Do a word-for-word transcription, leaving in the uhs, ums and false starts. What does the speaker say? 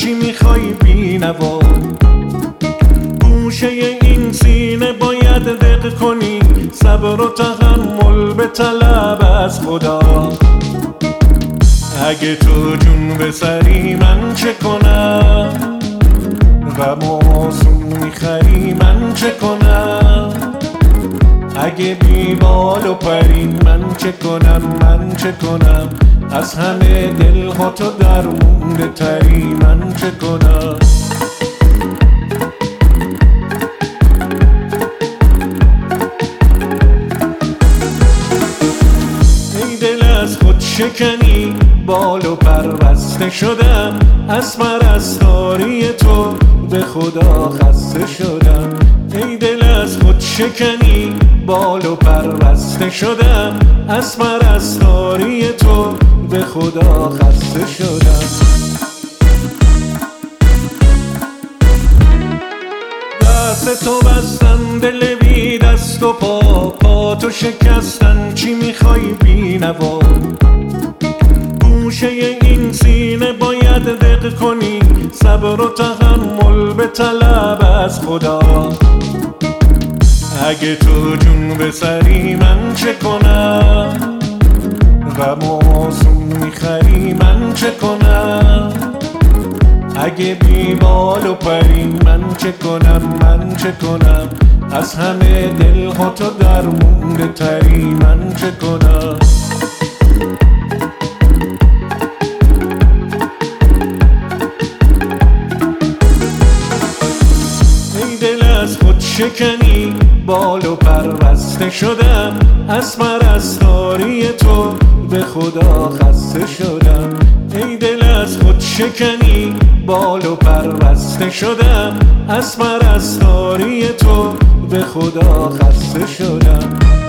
چی میخوای بینوا؟ گوشه این سینه باید دق کنی، صبر و تحمل به طلب از خدا. اگه تو جون بسری من چه کنم؟ غم و آسون میخری من چه کنم؟ اگه بی بال و پری من چه کنم؟ من چه کنم؟ از همه دل ها تو در مونده تری من چه کنم؟ ای دل از خود شکنی بال و پر بسته شدم، از پرستاری تو به خدا خسته شدم. ای دل از خود شکنی بال و پر بسته شدم، از پرستاری تو به خدا خسته شدم. دست تو بستن دل بی دست و پا، پا تو شکستن چی میخوای بینوا؟ گوشه این سینه باید دق کنی، صبر و تحمل به طلب از خدا. اگه تو جون بسری من چه کنم؟ غم و آسون میخری من چه کنم؟ اگه بی بال و پری من چه کنم؟ من چه کنم؟ از همه دل ها تو در مونده تری من چه کنم؟ ای دل از خود شکنی بال و پر بسته شدم، از پرستاری تو به خدا خسته شدم. ای دل از خود شکنی بال و پر بسته شدم، از پرستاری تو به خدا خسته شدم.